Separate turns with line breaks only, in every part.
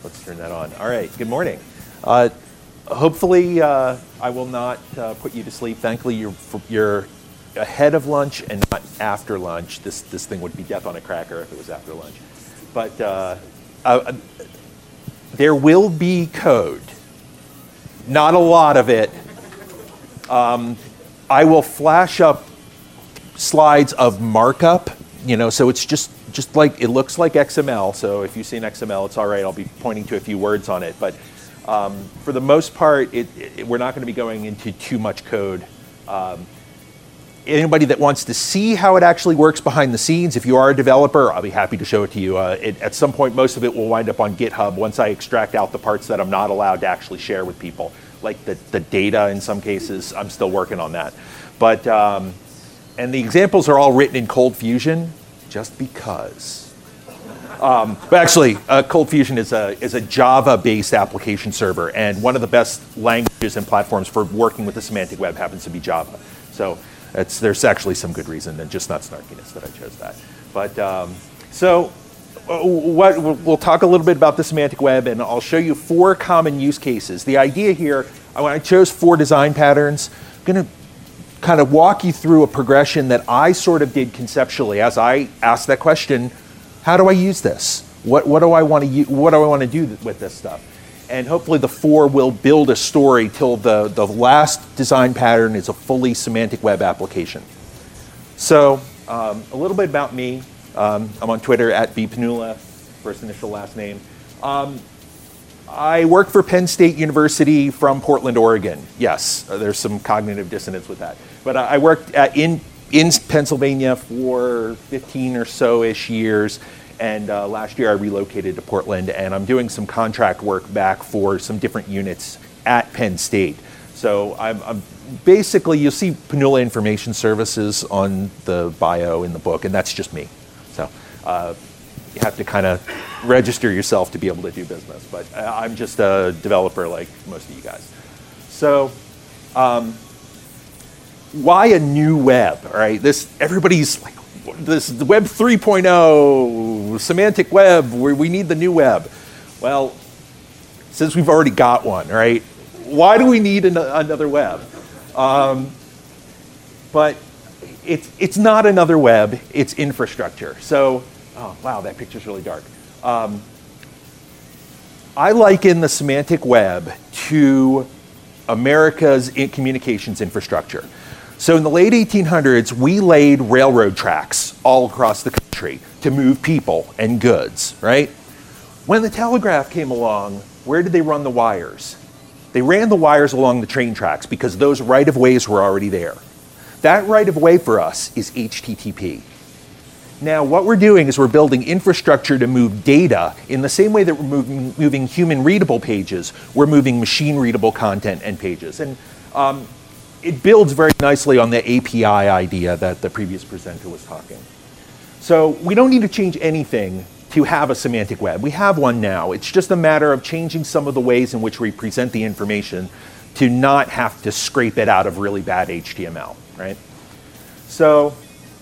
Let's turn that on. All right, good morning. Hopefully I will not put you to sleep. Thankfully, you're ahead of lunch and not after lunch. This thing would be death on a cracker if it was after lunch. But there will be code. Not a lot of it. I will flash up slides of markup, so it's just like, it looks like XML. So if you see an XML, it's all right. I'll be pointing to a few words on it. But for the most part, we're not going to be going into too much code. Anybody that wants to see how it actually works behind the scenes, if you are a developer, I'll be happy to show it to you. At some point, most of it will wind up on GitHub once I extract out the parts that I'm not allowed to actually share with people. Like the data in some cases, I'm still working on that. But, and the examples are all written in Cold Fusion, just because. But actually, Cold Fusion is a Java-based application server, and one of the best languages and platforms for working with the semantic web happens to be Java. So there's actually some good reason, and just not snarkiness, that I chose that. But we'll talk a little bit about the semantic web, and I'll show you 4 common use cases. The idea here, when I chose 4 design patterns, I'm going to kind of walk you through a progression that I sort of did conceptually as I asked that question: how do I use this? What do I want to do with this stuff? And hopefully the 4 will build a story till the last design pattern is a fully semantic web application. So a little bit about me. I'm on Twitter at bpanula, first initial, last name. I work for Penn State University from Portland, Oregon. Yes, there's some cognitive dissonance with that. But I worked in Pennsylvania for 15 or so-ish years. And last year I relocated to Portland, and I'm doing some contract work back for some different units at Penn State. So I'm basically, you'll see Panula Information Services on the bio in the book, and that's just me. So you have to kind of register yourself to be able to do business. But I'm just a developer like most of you guys. So why a new web, all right? Everybody's like, this Web 3.0, semantic web, we need the new web. Well, since we've already got one, right? Why do we need another web? But it's not another web, it's infrastructure. So, oh wow, that picture's really dark. I liken the semantic web to America's communications infrastructure. So in the late 1800s, we laid railroad tracks all across the country to move people and goods, right? When the telegraph came along, where did they run the wires? They ran the wires along the train tracks because those right-of-ways were already there. That right-of-way for us is HTTP. Now, what we're doing is we're building infrastructure to move data in the same way that we're moving human-readable pages, we're moving machine-readable content and pages. And it builds very nicely on the API idea that the previous presenter was talking. So we don't need to change anything to have a semantic web. We have one now. It's just a matter of changing some of the ways in which we present the information to not have to scrape it out of really bad HTML, right? So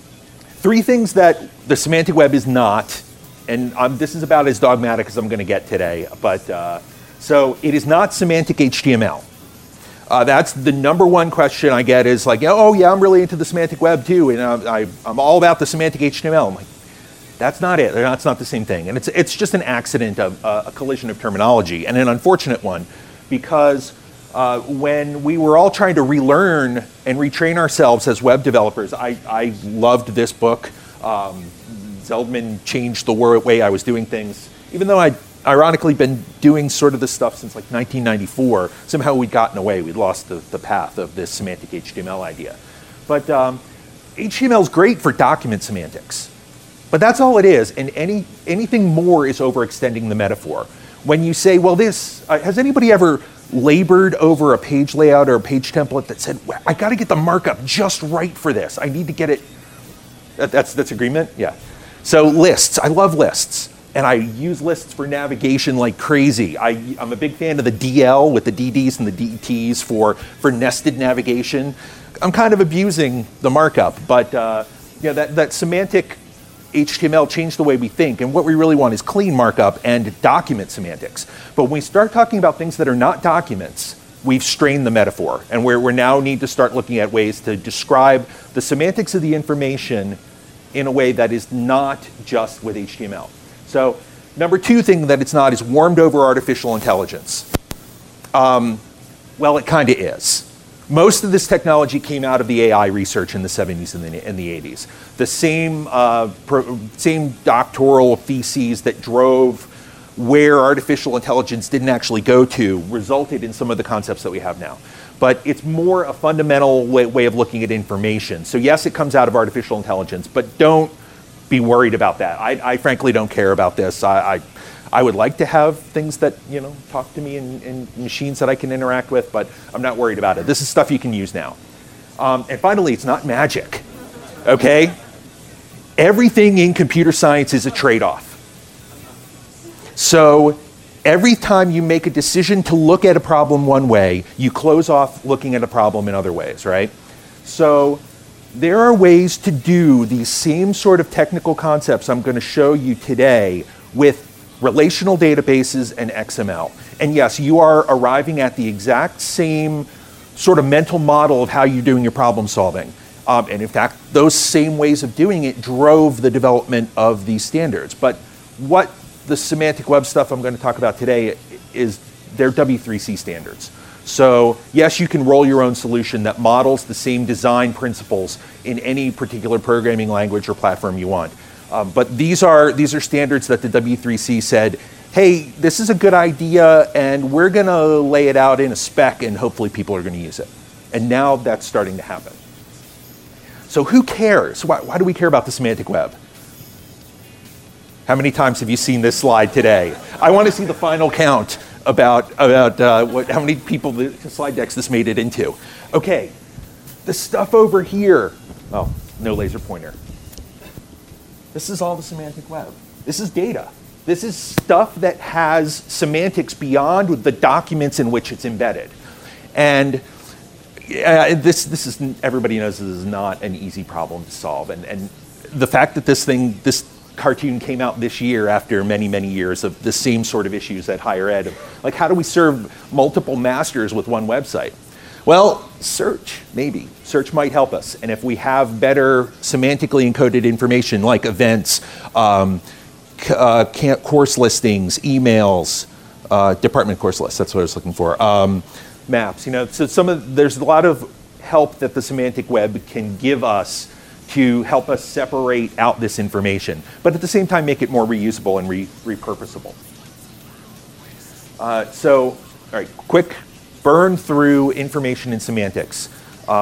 3 things that the semantic web is not, and this is about as dogmatic as I'm going to get today, but so it is not semantic HTML. That's the number one question I get is like, oh yeah, I'm really into the semantic web too, and I'm all about the semantic HTML. I'm like, that's not it. That's not the same thing. And it's just an accident of a collision of terminology, and an unfortunate one, because when we were all trying to relearn and retrain ourselves as web developers, I loved this book. Zeldman changed the way I was doing things, even though I'd ironically been doing sort of this stuff since like 1994. Somehow we'd gotten away. We'd lost the path of this semantic HTML idea. But HTML is great for document semantics. But that's all it is, and anything more is overextending the metaphor. When you say, well, has anybody ever labored over a page layout or a page template that said, well, I got to get the markup just right for this. I need to get it. That's agreement? Yeah. So lists. I love lists. And I use lists for navigation like crazy. I'm a big fan of the DL with the DDs and the DTs for nested navigation. I'm kind of abusing the markup, but that semantic HTML changed the way we think, and what we really want is clean markup and document semantics. But when we start talking about things that are not documents, we've strained the metaphor, and we now need to start looking at ways to describe the semantics of the information in a way that is not just with HTML. So number two thing that it's not is warmed over artificial intelligence. Well, it kind of is. Most of this technology came out of the AI research in the 70s and the 80s. The same doctoral theses that drove where artificial intelligence didn't actually go to resulted in some of the concepts that we have now. But it's more a fundamental way of looking at information. So yes, it comes out of artificial intelligence, but don't be worried about that. I frankly don't care about this. I would like to have things that, talk to me in machines that I can interact with, but I'm not worried about it. This is stuff you can use now. And finally, it's not magic, okay? Everything in computer science is a trade-off. So every time you make a decision to look at a problem one way, you close off looking at a problem in other ways, right? So there are ways to do these same sort of technical concepts I'm going to show you today with relational databases and XML. And yes, you are arriving at the exact same sort of mental model of how you're doing your problem solving. And in fact, those same ways of doing it drove the development of these standards. But what the semantic web stuff I'm going to talk about today is their W3C standards. So yes, you can roll your own solution that models the same design principles in any particular programming language or platform you want. But these are standards that the W3C said, hey, this is a good idea, and we're going to lay it out in a spec, and hopefully people are going to use it. And now that's starting to happen. So who cares? Why do we care about the semantic web? How many times have you seen this slide today? I want to see the final count about how many people the slide decks this made it into. Okay, the stuff over here. Oh, no laser pointer. This is all the semantic web. This is data. This is stuff that has semantics beyond the documents in which it's embedded. And this is, everybody knows this is not an easy problem to solve. And the fact that this cartoon came out this year after many, many years of the same sort of issues at higher ed, like how do we serve multiple masters with one website? Well, search, maybe. Search might help us. And if we have better semantically encoded information like events, course listings, emails, department course lists, that's what I was looking for, maps, so there's a lot of help that the semantic web can give us to help us separate out this information, but at the same time make it more reusable and repurposable. So, all right, quick burn through information and semantics.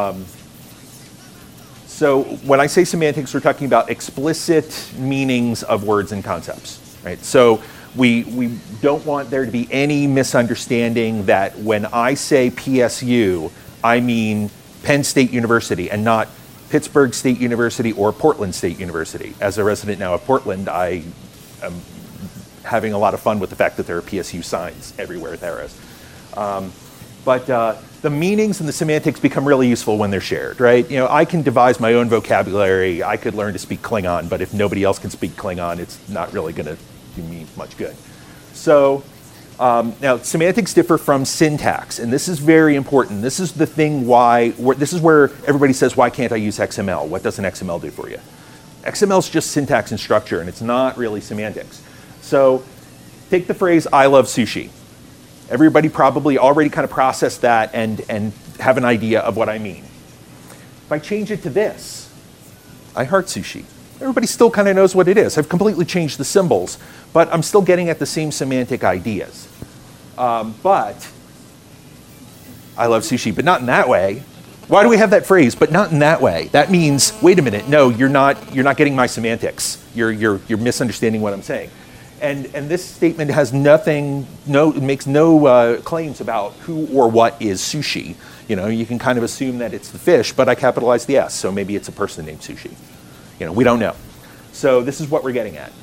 So when I say semantics, we're talking about explicit meanings of words and concepts, right? So we don't want there to be any misunderstanding that when I say PSU, I mean Penn State University and not Pittsburgh State University or Portland State University. As a resident now of Portland, I am having a lot of fun with the fact that there are PSU signs everywhere there is. But the meanings and the semantics become really useful when they're shared, right? I can devise my own vocabulary. I could learn to speak Klingon, but if nobody else can speak Klingon, it's not really going to do me much good. So now semantics differ from syntax, and this is very important. This is the thing this is where everybody says, why can't I use XML? What does an XML do for you? XML is just syntax and structure, and it's not really semantics. So take the phrase, I love sushi. Everybody probably already kind of processed that and have an idea of what I mean. If I change it to this, I heart sushi. Everybody still kind of knows what it is. I've completely changed the symbols, but I'm still getting at the same semantic ideas. But I love sushi, but not in that way. Why do we have that phrase, but not in that way? That means, wait a minute, no, you're not getting my semantics. You're misunderstanding what I'm saying. And this statement has makes no claims about who or what is sushi. You can kind of assume that it's the fish, but I capitalized the S, so maybe it's a person named Sushi. We don't know. So this is what we're getting at.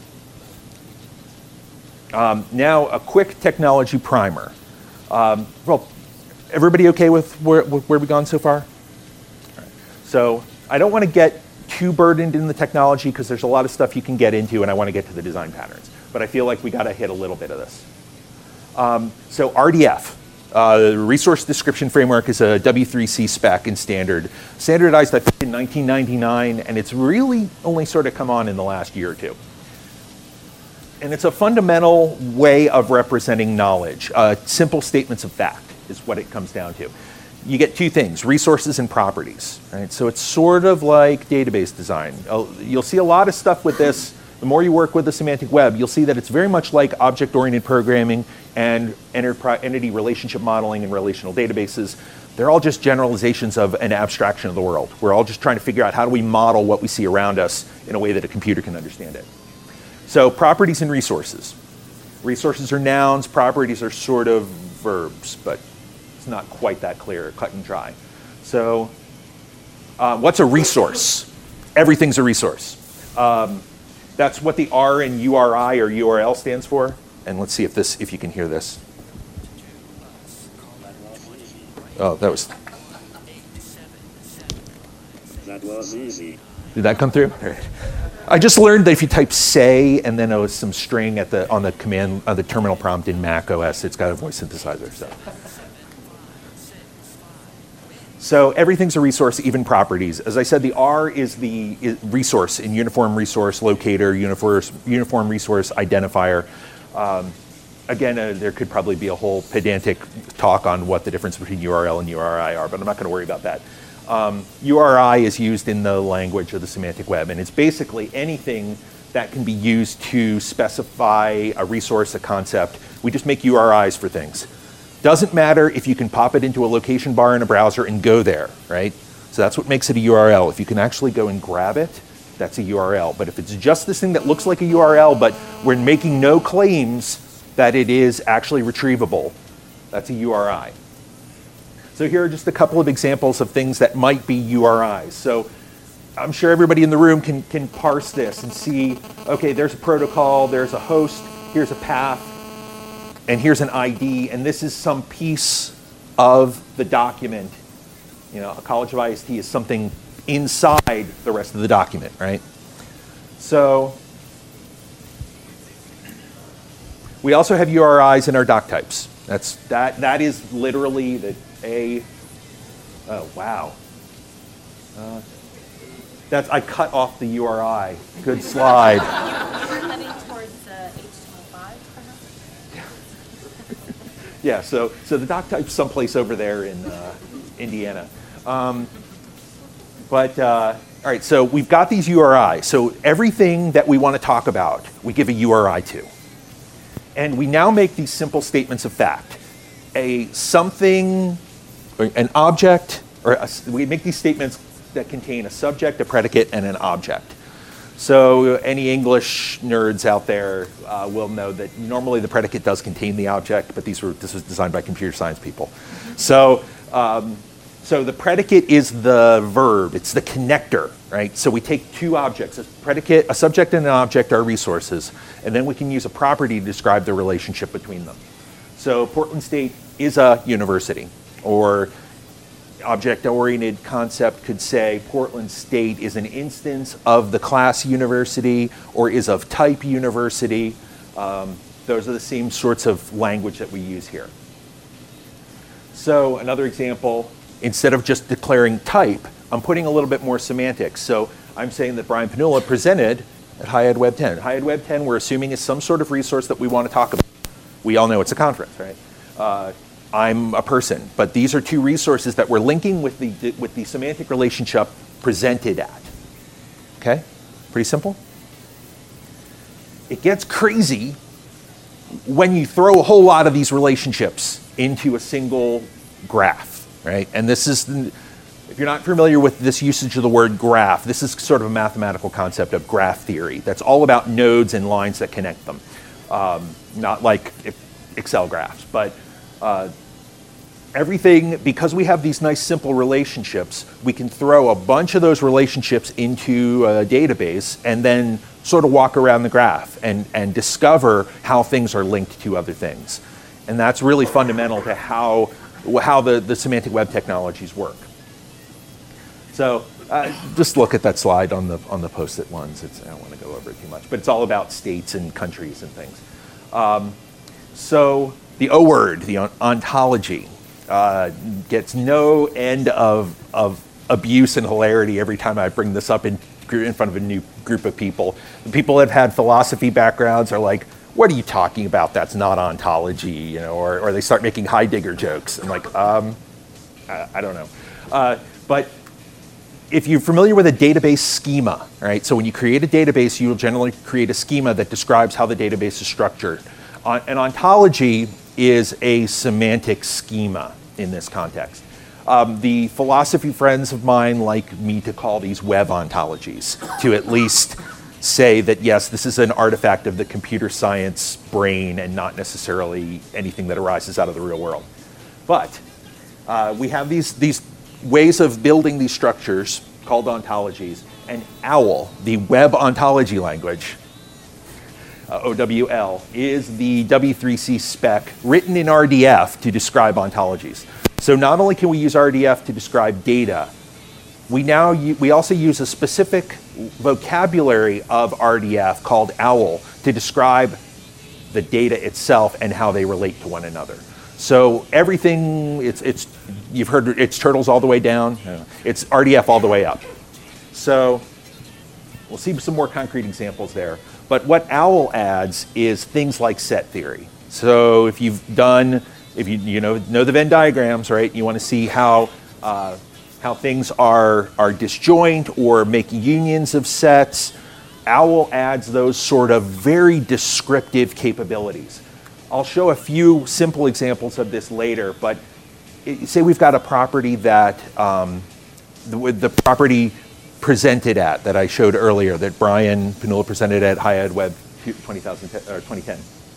Now, a quick technology primer. Well, everybody okay with where we've gone so far? All right. So I don't want to get too burdened in the technology because there's a lot of stuff you can get into, and I want to get to the design patterns. But I feel like we got to hit a little bit of this. So RDF, Resource Description Framework, is a W3C spec and standard. Standardized, I think, in 1999, and it's really only sort of come on in the last year or two. And it's a fundamental way of representing knowledge. Simple statements of fact is what it comes down to. You get two things, resources and properties, right? So it's sort of like database design. You'll see a lot of stuff with this. The more you work with the semantic web, you'll see that it's very much like object-oriented programming and entity relationship modeling and relational databases. They're all just generalizations of an abstraction of the world. We're all just trying to figure out how do we model what we see around us in a way that a computer can understand it. So properties and resources. Resources are nouns, properties are sort of verbs, but it's not quite that clear, cut and dry. So what's a resource? Everything's a resource. That's what the R in URI or URL stands for. And let's see if you can hear this. Oh, that was easy. Did that come through? I just learned that if you type say and then some string on the terminal prompt in Mac OS, it's got a voice synthesizer. So everything's a resource, even properties. As I said, the R is the resource in uniform resource locator, uniform resource identifier. Again, there could probably be a whole pedantic talk on what the difference between URL and URI are, but I'm not going to worry about that. URI is used in the language of the semantic web, and it's basically anything that can be used to specify a resource, a concept. We just make URIs for things. Doesn't matter if you can pop it into a location bar in a browser and go there, right? So that's what makes it a URL. If you can actually go and grab it, that's a URL. But if it's just this thing that looks like a URL, but we're making no claims that it is actually retrievable, that's a URI. So here are just a couple of examples of things that might be URIs. So I'm sure everybody in the room can parse this and see, okay, there's a protocol, there's a host, here's a path, and here's an ID, and this is some piece of the document. You know, a College of IST is something inside the rest of the document, right? So we also have URIs in our doc types. That is literally the oh wow. I cut off the URI. Good slide.
Heading towards HTML5, perhaps?
Yeah, so the doc type's someplace over there in Indiana. All right, so we've got these URIs. So everything that we want to talk about, we give a URI to. And we now make these simple statements of fact. An object, we make these statements that contain a subject, a predicate, and an object. So any English nerds out there will know that normally the predicate does contain the object, but this was designed by computer science people. So the predicate is the verb, it's the connector, right? So we take two objects, a predicate, a subject and an object are resources, and then we can use a property to describe the relationship between them. So Portland State is a university, or object-oriented concept could say Portland State is an instance of the class university or is of type university. Those are the same sorts of language that we use here. So another example, instead of just declaring type, I'm putting a little bit more semantics. So I'm saying that Brian Panula presented at HIAD Web 10. HIAD Web 10 we're assuming is some sort of resource that we want to talk about. We all know it's a conference, right? I'm a person, but these are two resources that we're linking with the semantic relationship presented at. Okay? Pretty simple? It gets crazy when you throw a whole lot of these relationships into a single graph, right? And this is, if you're not familiar with this usage of the word graph, this is sort of a mathematical concept of graph theory. That's all about nodes and lines that connect them. Not like Excel graphs, but everything, because we have these nice simple relationships, we can throw a bunch of those relationships into a database and then sort of walk around the graph and discover how things are linked to other things. And that's really fundamental to how the semantic web technologies work. So Just look at that slide on the Post-it ones. I don't want to go over it too much, but it's all about states and countries and things. So the O word, the ontology, gets no end of abuse and hilarity every time I bring this up in front of a new group of people. The people that have had philosophy backgrounds are like, "What are you talking about? That's not ontology," you know, or they start making Heidegger jokes. I'm like, I don't know, but if you're familiar with a database schema, right? So when you create a database, you will generally create a schema that describes how the database is structured. An ontology is a semantic schema in this context. The philosophy friends of mine like me to call these web ontologies, to at least say that, yes, this is an artifact of the computer science brain and not necessarily anything that arises out of the real world. But we have these ways of building these structures called ontologies, and OWL, the web ontology language, OWL, is the W3C spec written in RDF to describe ontologies. So not only can we use RDF to describe data, we also use a specific vocabulary of RDF called OWL to describe the data itself and how they relate to one another. So everything, you've heard it's turtles all the way down. It's RDF all the way up. So we'll see some more concrete examples there. But what OWL adds is things like set theory. So if you know the Venn diagrams, right? You want to see how things are disjoint or make unions of sets. OWL adds those sort of very descriptive capabilities. I'll show a few simple examples of this later, but say we've got a property that the property presented at that I showed earlier that Brian Panula presented at HIAD Web 2010.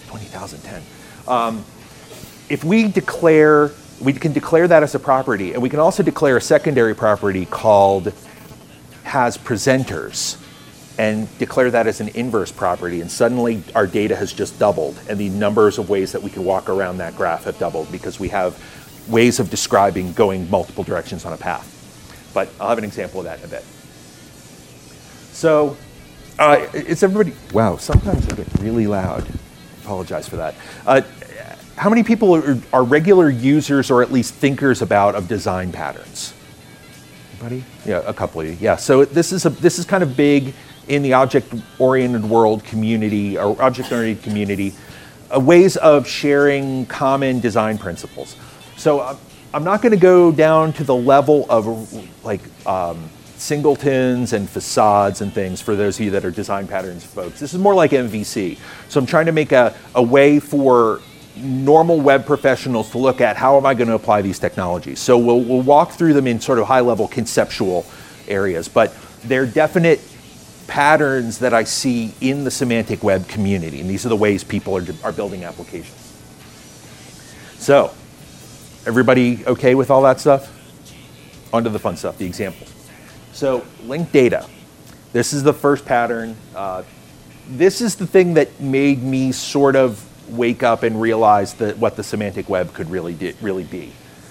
If we can declare that as a property, and we can also declare a secondary property called has presenters, and declare that as an inverse property, and suddenly our data has just doubled, and the numbers of ways that we can walk around that graph have doubled because we have ways of describing going multiple directions on a path. But I'll have an example of that in a bit. So, it's everybody, wow, sometimes I get really loud. Apologize for that. How many people are regular users or at least thinkers of design patterns? Anybody? Yeah, a couple of you. Yeah, so this is kind of big in the object-oriented world community, or object-oriented community, ways of sharing common design principles. So I'm not going to go down to the level of like singletons and facades and things for those of you that are design patterns folks. This is more like MVC. So I'm trying to make a way for normal web professionals to look at how am I going to apply these technologies. So we'll walk through them in sort of high-level conceptual areas, but they're definite patterns that I see in the semantic web community, and these are the ways people are building applications. So, everybody okay with all that stuff? On to the fun stuff, the examples. So, linked data. This is the first pattern. This is the thing that made me sort of wake up and realize that what the semantic web could really be.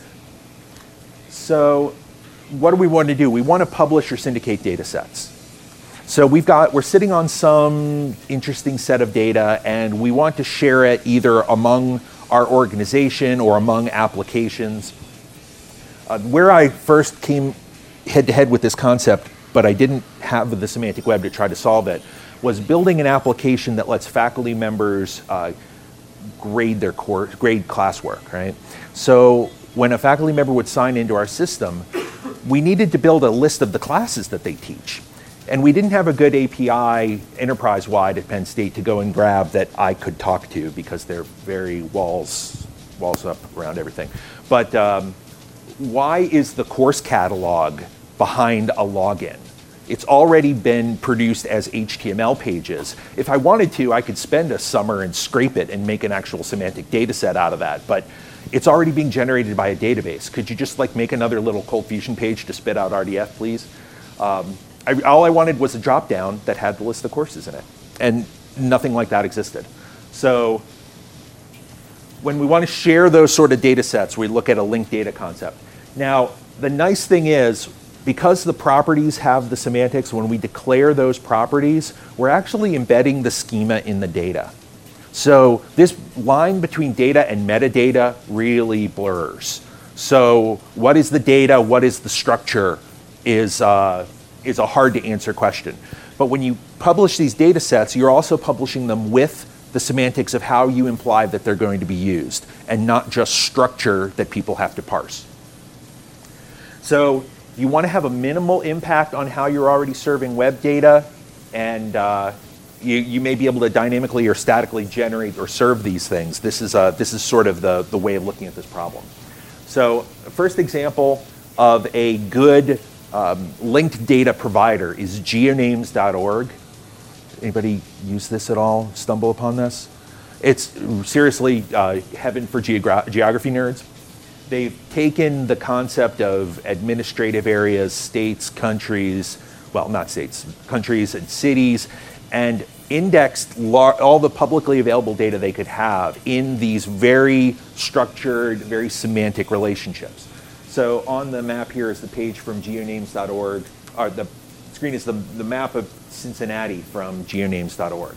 So, what do we want to do? We want to publish or syndicate data sets. So we're sitting on some interesting set of data, and we want to share it either among our organization or among applications. Where I first came head-to-head with this concept, but I didn't have the semantic web to try to solve it, was building an application that lets faculty members grade classwork, right? So when a faculty member would sign into our system, we needed to build a list of the classes that they teach. And we didn't have a good API enterprise-wide at Penn State to go and grab that I could talk to because they're very walls up around everything. But why is the course catalog behind a login? It's already been produced as HTML pages. If I wanted to, I could spend a summer and scrape it and make an actual semantic data set out of that. But it's already being generated by a database. Could you just like make another little Cold Fusion page to spit out RDF, please? All I wanted was a drop-down that had the list of courses in it, and nothing like that existed. So when we want to share those sort of data sets, we look at a linked data concept. Now, the nice thing is, because the properties have the semantics, when we declare those properties, we're actually embedding the schema in the data. So this line between data and metadata really blurs. So what is the data, what is the structure is a hard to answer question. But when you publish these data sets, you're also publishing them with the semantics of how you imply that they're going to be used, and not just structure that people have to parse. So you want to have a minimal impact on how you're already serving web data, and you may be able to dynamically or statically generate or serve these things. This is sort of the way of looking at this problem. So the first example of a good linked data provider is geonames.org. Anybody use this at all? Stumble upon this? It's seriously heaven for geography nerds. They've taken the concept of administrative areas, states, countries, well, not states, countries and cities, and indexed all the publicly available data they could have in these very structured, very semantic relationships. So on the map here is the page from geonames.org, or the screen is the map of Cincinnati from geonames.org.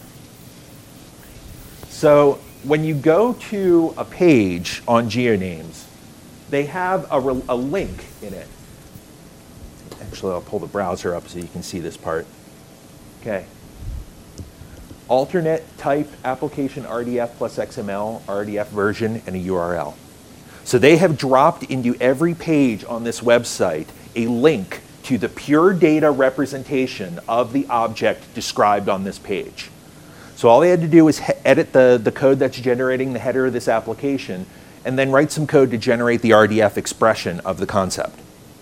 So when you go to a page on GeoNames, they have a link in it. Actually, I'll pull the browser up so you can see this part. Okay. Alternate type application RDF plus XML, RDF version, and a URL. So they have dropped into every page on this website a link to the pure data representation of the object described on this page. So all they had to do was edit the code that's generating the header of this application, and then write some code to generate the RDF expression of the concept.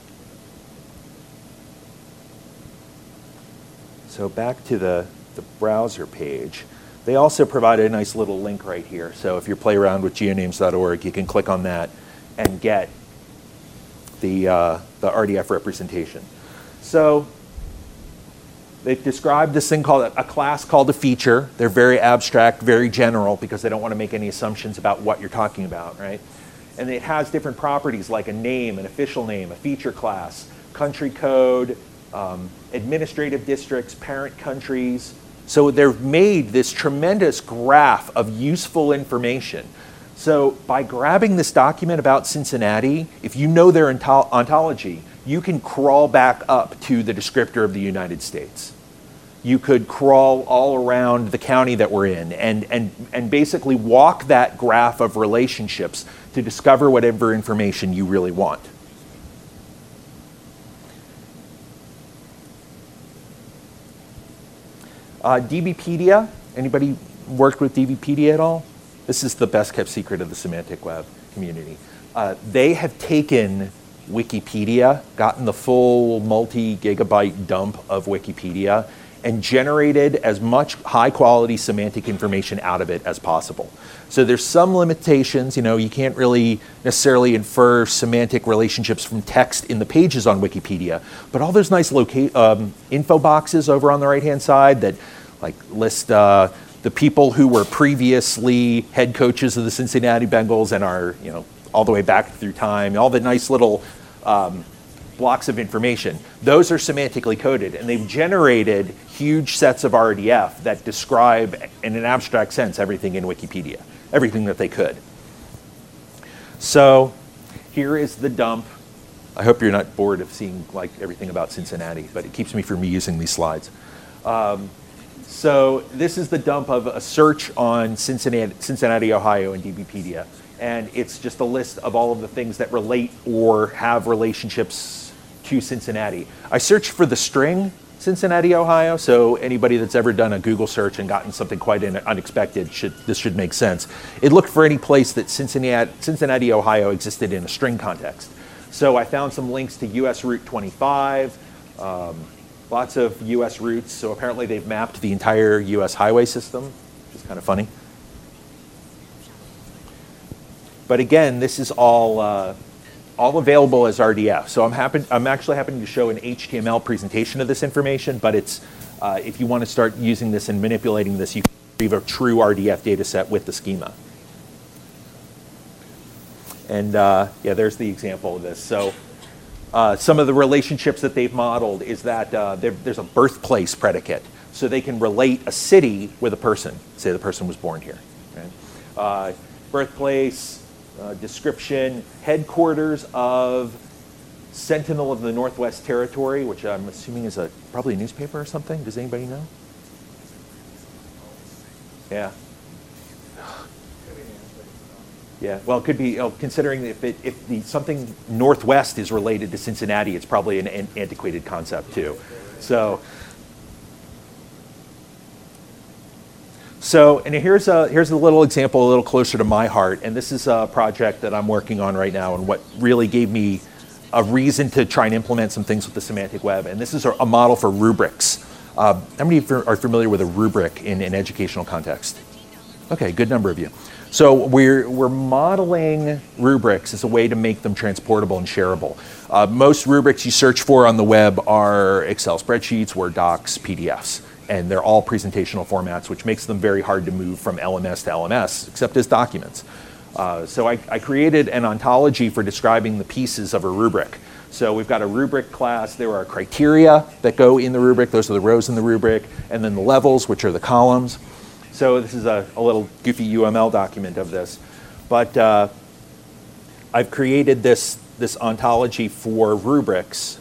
So back to the browser page. They also provided a nice little link right here. So if you play around with geonames.org, you can click on that and get the RDF representation. So they've described this thing called a class called a feature. They're very abstract, very general, because they don't want to make any assumptions about what you're talking about, right? And it has different properties like a name, an official name, a feature class, country code, administrative districts, parent countries. So they've made this tremendous graph of useful information. So by grabbing this document about Cincinnati, if you know their ontology, you can crawl back up to the descriptor of the United States. You could crawl all around the county that we're in and basically walk that graph of relationships to discover whatever information you really want. DBpedia, anybody worked with DBpedia at all? This is the best kept secret of the semantic web community. They have taken Wikipedia, gotten the full multi-gigabyte dump of Wikipedia, and generated as much high-quality semantic information out of it as possible. So there's some limitations. You can't really necessarily infer semantic relationships from text in the pages on Wikipedia, but all those nice info boxes over on the right-hand side that list the people who were previously head coaches of the Cincinnati Bengals and are all the way back through time, all the nice little blocks of information. Those are semantically coded, and they've generated huge sets of RDF that describe, in an abstract sense, everything in Wikipedia, everything that they could. So here is the dump. I hope you're not bored of seeing everything about Cincinnati, but it keeps me from using these slides. So this is the dump of a search on Cincinnati, Ohio in DBpedia. And it's just a list of all of the things that relate or have relationships to Cincinnati. I searched for the string Cincinnati, Ohio, so anybody that's ever done a Google search and gotten something quite unexpected, this should make sense. It looked for any place that Cincinnati, Ohio existed in a string context. So I found some links to US Route 25, lots of US routes, so apparently they've mapped the entire US highway system, which is kind of funny. But again, this is all available as RDF. So I'm actually happening to show an HTML presentation of this information, but it's if you want to start using this and manipulating this, you can retrieve a true RDF data set with the schema. And yeah, there's the example of this. So Some of the relationships that they've modeled is that there's a birthplace predicate. So they can relate a city with a person. Say the person was born here. Right? Birthplace, description, headquarters of Sentinel of the Northwest Territory, which I'm assuming is probably a newspaper or something. Does anybody know? Yeah. Yeah, well, it could be, considering if something Northwest is related to Cincinnati, it's probably an antiquated concept too. So and here's a little example a little closer to my heart, and this is a project that I'm working on right now, and what really gave me a reason to try and implement some things with the semantic web, and this is a model for rubrics. How many of you are familiar with a rubric in an educational context? Okay, good number of you. So we're modeling rubrics as a way to make them transportable and shareable. Most rubrics you search for on the web are Excel spreadsheets, Word docs, PDFs, and they're all presentational formats, which makes them very hard to move from LMS to LMS, except as documents. So I created an ontology for describing the pieces of a rubric. So we've got a rubric class. There are criteria that go in the rubric. Those are the rows in the rubric. And then the levels, which are the columns. So this is a little goofy UML document of this. But I've created this ontology for rubrics.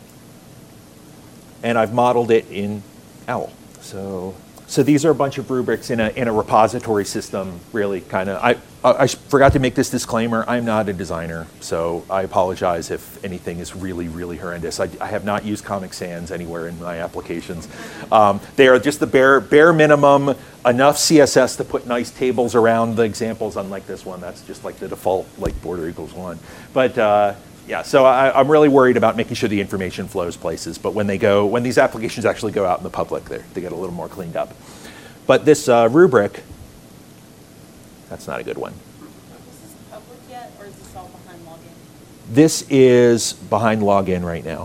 And I've modeled it in OWL. So these are a bunch of rubrics in a repository system, really kind of. I forgot to make this disclaimer. I'm not a designer, so I apologize if anything is really, really horrendous. I have not used Comic Sans anywhere in my applications. They are just the bare minimum, enough CSS to put nice tables around the examples, unlike this one. That's just like the default, like border equals 1. But yeah, so I'm really worried about making sure the information flows places. But when these applications actually go out in the public, they get a little more cleaned up. But this rubric, that's not a good one.
Is this public yet, or is this all behind login?
This is behind login right now.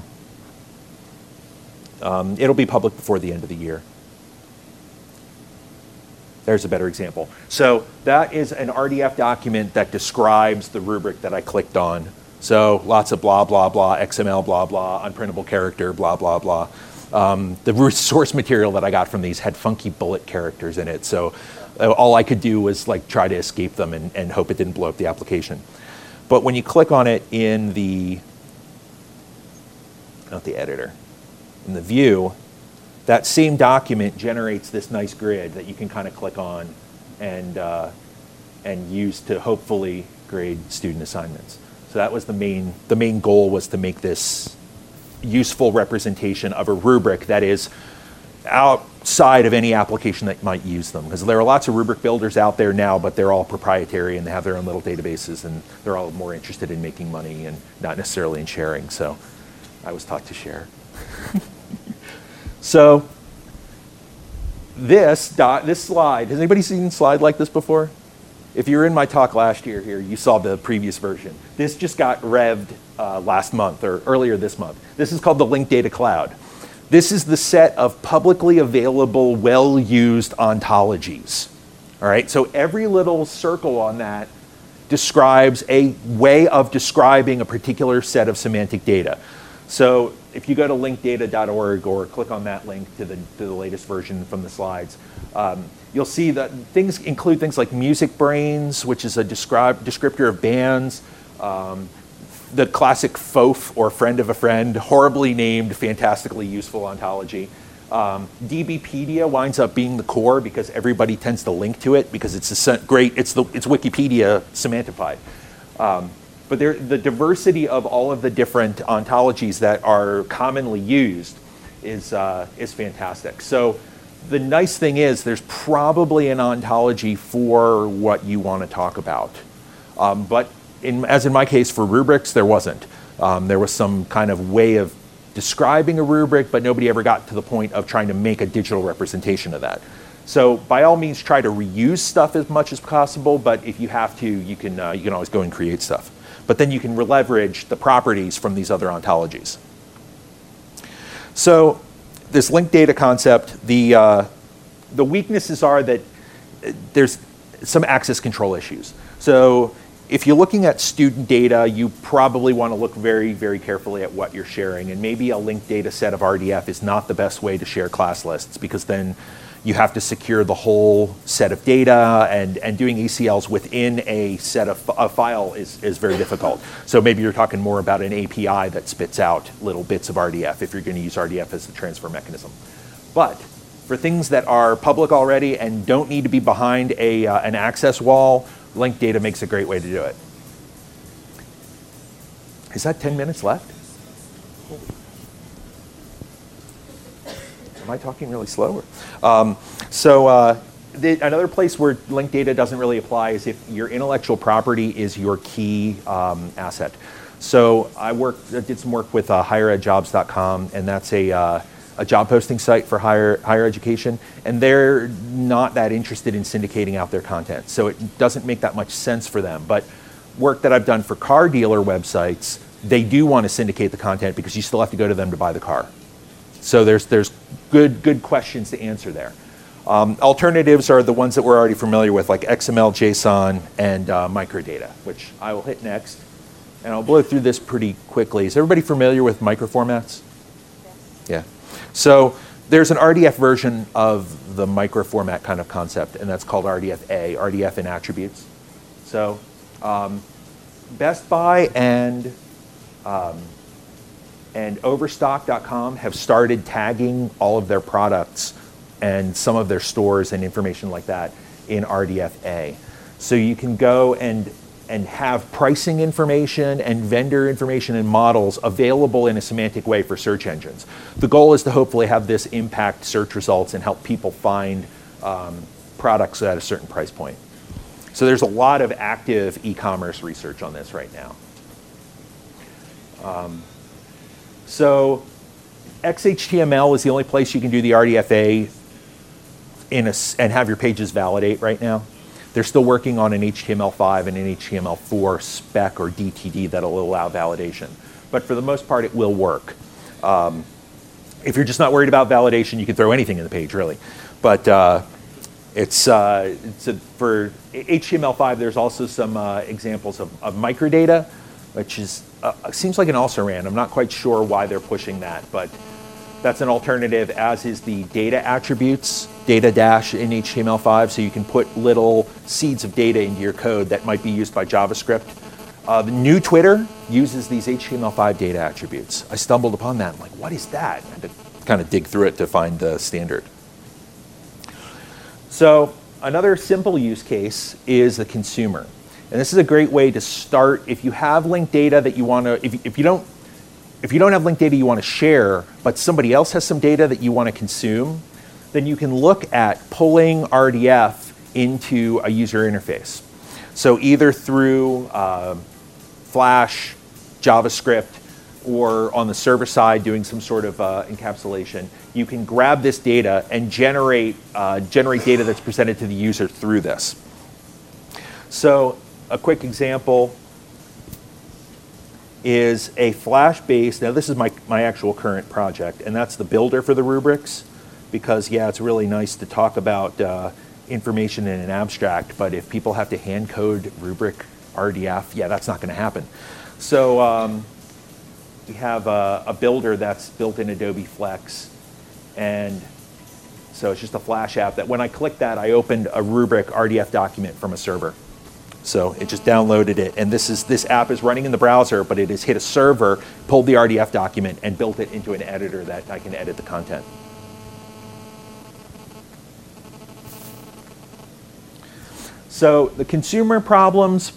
It'll be public before the end of the year. There's a better example. So that is an RDF document that describes the rubric that I clicked on. So lots of blah, blah, blah, XML, blah, blah, unprintable character, blah, blah, blah. The source material that I got from these had funky bullet characters in it. So all I could do was like try to escape them and hope it didn't blow up the application. But when you click on it in not the editor, in the view, that same document generates this nice grid that you can kind of click on and use to hopefully grade student assignments. So that was the main goal, was to make this useful representation of a rubric that is outside of any application that might use them. Because there are lots of rubric builders out there now, but they're all proprietary and they have their own little databases, and they're all more interested in making money and not necessarily in sharing. So I was taught to share. So this slide, has anybody seen a slide like this before? If you were in my talk last year here, you saw the previous version. This just got revved last month or earlier this month. This is called the Linked Data Cloud. This is the set of publicly available, well-used ontologies. All right, so every little circle on that describes a way of describing a particular set of semantic data. So if you go to linkedata.org or click on that link to the latest version from the slides, you'll see that things include things like MusicBrainz, which is a descriptor of bands, the classic FOF, or friend of a friend, horribly named, fantastically useful ontology. DBpedia winds up being the core because everybody tends to link to it because it's it's Wikipedia semantified. But the diversity of all of the different ontologies that are commonly used is fantastic. So the nice thing is there's probably an ontology for what you want to talk about. But as in my case for rubrics, there wasn't. There was some kind of way of describing a rubric, but nobody ever got to the point of trying to make a digital representation of that. So by all means, try to reuse stuff as much as possible, but if you have to, you can always go and create stuff. But then you can leverage the properties from these other ontologies. So this linked data concept, the weaknesses are that there's some access control issues. So if you're looking at student data, you probably want to look very, very carefully at what you're sharing. And maybe a linked data set of RDF is not the best way to share class lists, because then you have to secure the whole set of data, and doing ACLs within a set of a file is very difficult. So maybe you're talking more about an API that spits out little bits of RDF if you're going to use RDF as the transfer mechanism. But for things that are public already and don't need to be behind an access wall, linked data makes a great way to do it. Is that 10 minutes left? Am I talking really slow? Another place where linked data doesn't really apply is if your intellectual property is your key asset. So I did some work with higheredjobs.com, and that's a job posting site for higher education, and they're not that interested in syndicating out their content. So it doesn't make that much sense for them. But work that I've done for car dealer websites, they do want to syndicate the content because you still have to go to them to buy the car. So there's good questions to answer there. Alternatives are the ones that we're already familiar with, like XML, JSON, and microdata, which I will hit next. And I'll blow through this pretty quickly. Is everybody familiar with microformats? Yes. Yeah. So there's an RDF version of the microformat kind of concept, and that's called RDF-A, RDF in attributes. So Best Buy and Overstock.com have started tagging all of their products and some of their stores and information like that in RDF-A. So you can go and have pricing information and vendor information and models available in a semantic way for search engines. The goal is to hopefully have this impact search results and help people find products at a certain price point. So there's a lot of active e-commerce research on this right now. So XHTML is the only place you can do the RDFA and have your pages validate right now. They're still working on an HTML5 and an HTML4 spec or DTD that'll allow validation. But for the most part, it will work. If you're just not worried about validation, you can throw anything in the page, really. But for HTML5, there's also some examples of microdata, which is seems like an also-ran. I'm not quite sure why they're pushing that, but that's an alternative, as is the data attributes, data dash in HTML5, so you can put little seeds of data into your code that might be used by JavaScript. The new Twitter uses these HTML5 data attributes. I stumbled upon that. I'm like, what is that? I had to kind of dig through it to find the standard. So another simple use case is the consumer. And this is a great way to start. If you have linked data that you want to, if you don't have linked data you want to share, but somebody else has some data that you want to consume, then you can look at pulling RDF into a user interface. So either through Flash, JavaScript, or on the server side doing some sort of encapsulation, you can grab this data and generate data that's presented to the user through this. So a quick example is a Flash-based, now this is my actual current project, and that's the builder for the rubrics, because yeah, it's really nice to talk about information in an abstract, but if people have to hand code rubric RDF, yeah, that's not going to happen. So we have a builder that's built in Adobe Flex, and so it's just a Flash app that when I clicked that, I opened a rubric RDF document from a server. So it just downloaded it, and this app is running in the browser, but it has hit a server, pulled the RDF document, and built it into an editor that I can edit the content. So the consumer problems,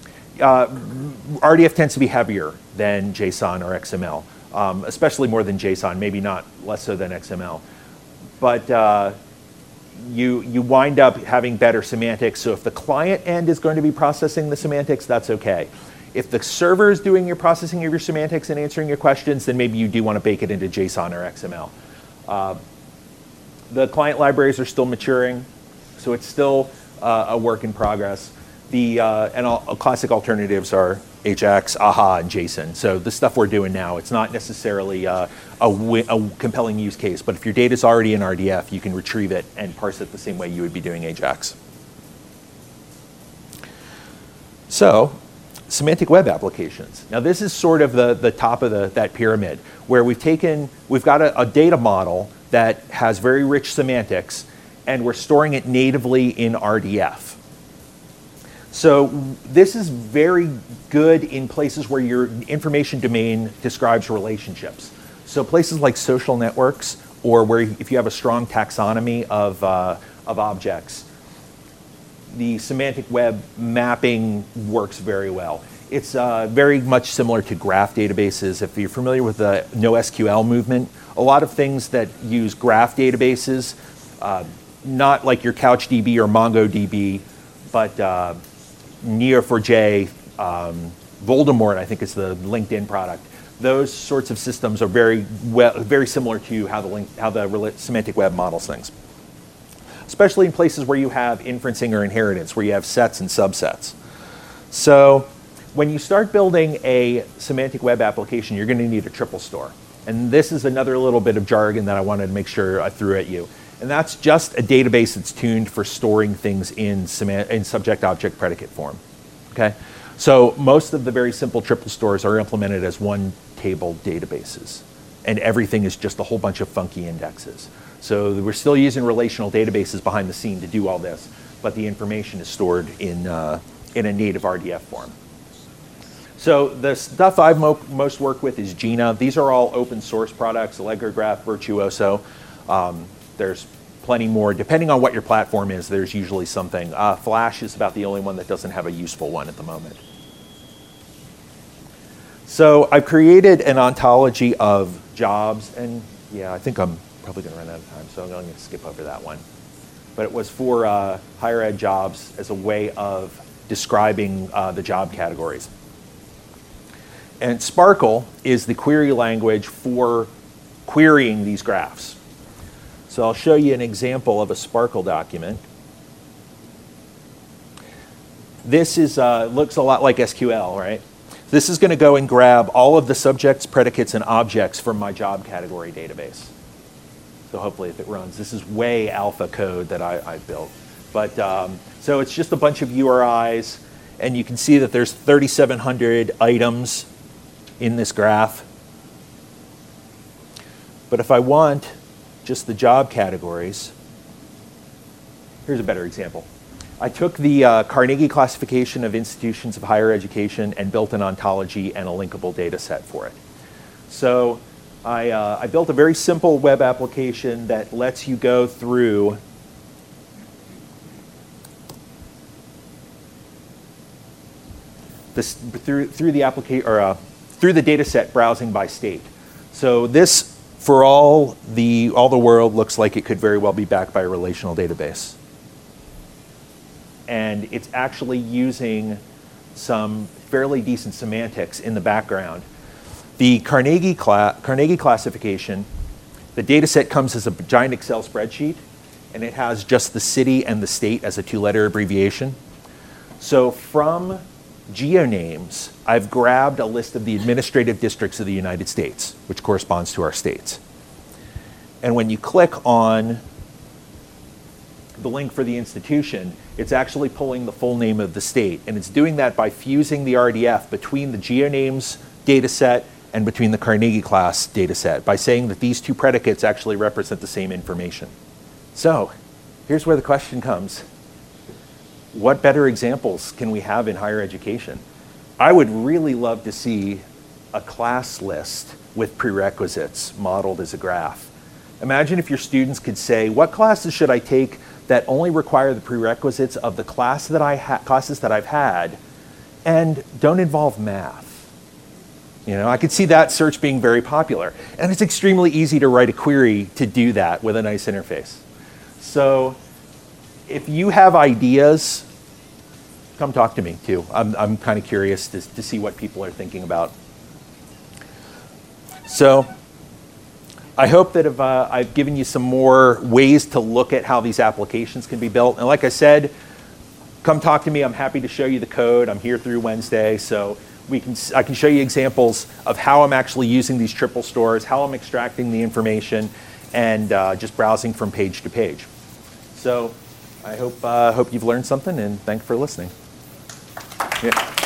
RDF tends to be heavier than JSON or XML, especially more than JSON, maybe not less so than XML. But you wind up having better semantics. So if the client end is going to be processing the semantics, that's okay. If the server is doing your processing of your semantics and answering your questions, then maybe you do want to bake it into JSON or XML. The client libraries are still maturing, so it's still a work in progress. Classic alternatives are Ajax, AHA, and JSON. So the stuff we're doing now, it's not necessarily a compelling use case, but if your data is already in RDF, you can retrieve it and parse it the same way you would be doing Ajax. So semantic web applications. Now this is sort of the top of that pyramid, where we've got a data model that has very rich semantics, and we're storing it natively in RDF. So this is very good in places where your information domain describes relationships. So places like social networks, or where if you have a strong taxonomy of objects, the semantic web mapping works very well. It's very much similar to graph databases. If you're familiar with the NoSQL movement, a lot of things that use graph databases, not like your CouchDB or MongoDB, but Neo4j, Voldemort, I think is the LinkedIn product. Those sorts of systems are very similar to how the semantic web models things. Especially in places where you have inferencing or inheritance, where you have sets and subsets. So when you start building a semantic web application, you're going to need a triple store. And this is another little bit of jargon that I wanted to make sure I threw at you. And that's just a database that's tuned for storing things in subject, object, predicate form. Okay? So most of the very simple triple stores are implemented as one table databases. And everything is just a whole bunch of funky indexes. So we're still using relational databases behind the scene to do all this, but the information is stored in a native RDF form. So the stuff I've most worked with is Gina. These are all open source products, Allegro Graph, Virtuoso. There's plenty more. Depending on what your platform is, there's usually something. Flash is about the only one that doesn't have a useful one at the moment. So I've created an ontology of jobs, and yeah, I think I'm probably going to run out of time, so I'm going to skip over that one. But it was for higher ed jobs as a way of describing the job categories. And Sparkle is the query language for querying these graphs. So I'll show you an example of a Sparkle document. This is looks a lot like SQL, right? This is going to go and grab all of the subjects, predicates, and objects from my job category database. So hopefully if it runs, this is way alpha code that I built. But so it's just a bunch of URIs, and you can see that there's 3,700 items in this graph. But if I want just the job categories, here's a better example. I took the Carnegie classification of institutions of higher education and built an ontology and a linkable data set for it. So I built a very simple web application that lets you go through this through the application or through the data set browsing by state. So this, for all the world, looks like it could very well be backed by a relational database. And it's actually using some fairly decent semantics in the background. The Carnegie classification, the data set comes as a giant Excel spreadsheet, and it has just the city and the state as a two-letter abbreviation. So from geonames, I've grabbed a list of the administrative districts of the United States, which corresponds to our states. And when you click on the link for the institution, it's actually pulling the full name of the state. And it's doing that by fusing the RDF between the geonames data set and between the Carnegie class data set by saying that these two predicates actually represent the same information. So here's where the question comes. What better examples can we have in higher education? I would really love to see a class list with prerequisites modeled as a graph. Imagine if your students could say, what classes should I take that only require the prerequisites of the classes that I've had and don't involve math. You know, I could see that search being very popular. And it's extremely easy to write a query to do that with a nice interface. So if you have ideas, come talk to me too. I'm kind of curious to see what people are thinking about. So I hope that if, I've given you some more ways to look at how these applications can be built. And like I said, come talk to me. I'm happy to show you the code. I'm here through Wednesday, so I can show you examples of how I'm actually using these triple stores, how I'm extracting the information, and just browsing from page to page. So I hope you've learned something, and thanks for listening. Yeah.